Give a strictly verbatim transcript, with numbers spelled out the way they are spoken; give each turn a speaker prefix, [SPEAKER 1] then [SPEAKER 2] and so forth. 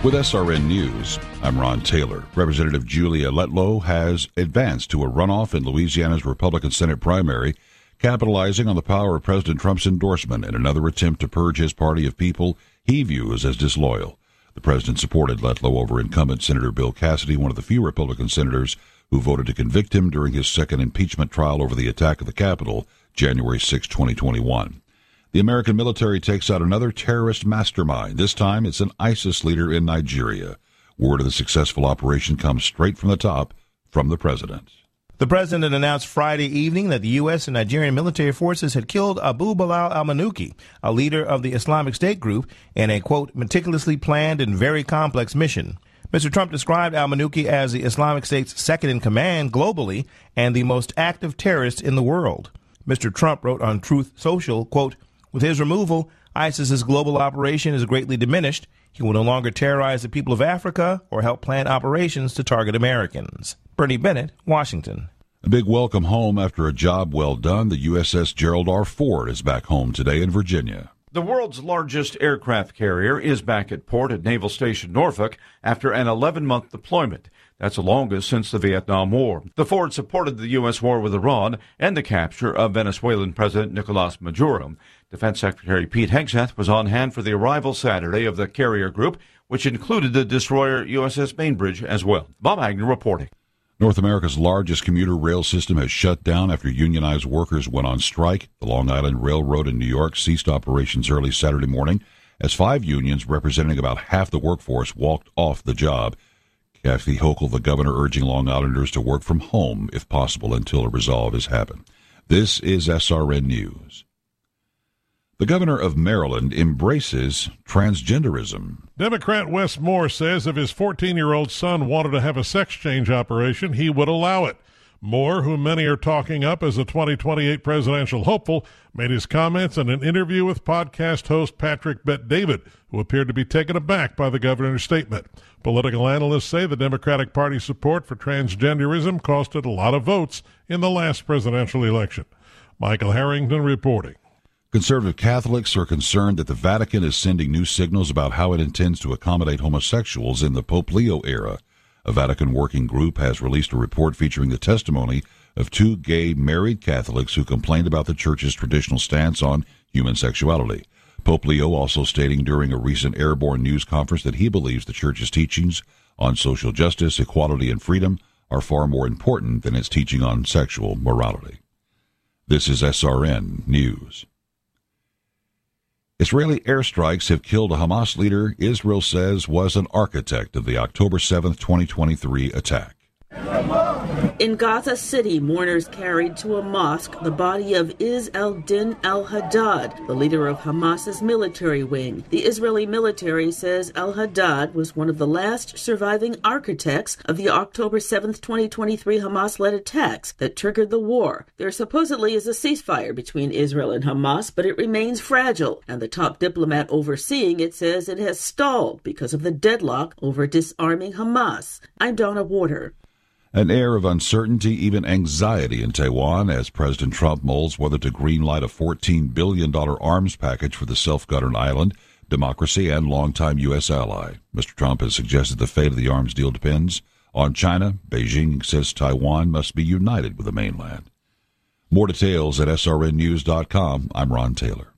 [SPEAKER 1] With S R N News, I'm Ron Taylor. Representative Julia Letlow has advanced to a runoff in Louisiana's Republican Senate primary, capitalizing on the power of President Trump's endorsement in another attempt to purge his party of people he views as disloyal. The president supported Letlow over incumbent Senator Bill Cassidy, one of the few Republican senators who voted to convict him during his second impeachment trial over the attack of the Capitol, January sixth, twenty twenty-one. The American military takes out another terrorist mastermind. This time it's an ISIS leader in Nigeria. Word of the successful operation comes straight from the top, from the president.
[SPEAKER 2] The president announced Friday evening that the U S and Nigerian military forces had killed Abu Bilal al-Manuki, a leader of the Islamic State group, in a, quote, meticulously planned and very complex mission. Mister Trump described al-Manuki as the Islamic State's second-in-command globally and the most active terrorist in the world. Mister Trump wrote on Truth Social, quote, with his removal, ISIS's global operation is greatly diminished. He will no longer terrorize the people of Africa or help plan operations to target Americans. Bernie Bennett, Washington.
[SPEAKER 1] A big welcome home after a job well done. The U S S Gerald R. Ford is back home today in Virginia.
[SPEAKER 3] The world's largest aircraft carrier is back at port at Naval Station Norfolk after an eleven-month deployment. That's the longest since the Vietnam War. The Ford supported the U S war with Iran and the capture of Venezuelan President Nicolas Maduro. Defense Secretary Pete Hegseth was on hand for the arrival Saturday of the carrier group, which included the destroyer U S S Bainbridge as well. Bob Agnew reporting.
[SPEAKER 1] North America's largest commuter rail system has shut down after unionized workers went on strike. The Long Island Railroad in New York ceased operations early Saturday morning as five unions representing about half the workforce walked off the job. Kathy Hochul, the governor, urging Long Islanders to work from home if possible until a resolve has happened. This is S R N News. The governor of Maryland embraces transgenderism.
[SPEAKER 4] Democrat Wes Moore says if his fourteen-year-old son wanted to have a sex change operation, he would allow it. Moore, whom many are talking up as a twenty twenty-eight presidential hopeful, made his comments in an interview with podcast host Patrick Bet-David, who appeared to be taken aback by the governor's statement. Political analysts say the Democratic Party's support for transgenderism costed a lot of votes in the last presidential election. Michael Harrington reporting.
[SPEAKER 1] Conservative Catholics are concerned that the Vatican is sending new signals about how it intends to accommodate homosexuals in the Pope Leo era. A Vatican working group has released a report featuring the testimony of two gay married Catholics who complained about the Church's traditional stance on human sexuality. Pope Leo also stating during a recent Airborne News conference that he believes the Church's teachings on social justice, equality, and freedom are far more important than its teaching on sexual morality. This is S R N News. Israeli airstrikes have killed a Hamas leader Israel says was an architect of the October seventh, twenty twenty-three attack.
[SPEAKER 5] In Gaza City, mourners carried to a mosque the body of Izz al-Din al-Haddad, the leader of Hamas's military wing. The Israeli military says al-Haddad was one of the last surviving architects of the October seventh, twenty twenty-three Hamas-led attacks that triggered the war. There supposedly is a ceasefire between Israel and Hamas, but it remains fragile, and the top diplomat overseeing it says it has stalled because of the deadlock over disarming Hamas. I'm Donna Warder.
[SPEAKER 1] An air of uncertainty, even anxiety in Taiwan as President Trump mulls whether to greenlight a fourteen billion dollars arms package for the self-governed island, democracy, and longtime U S ally. Mister Trump has suggested the fate of the arms deal depends on China. Beijing says Taiwan must be united with the mainland. More details at S R N news dot com. I'm Ron Taylor.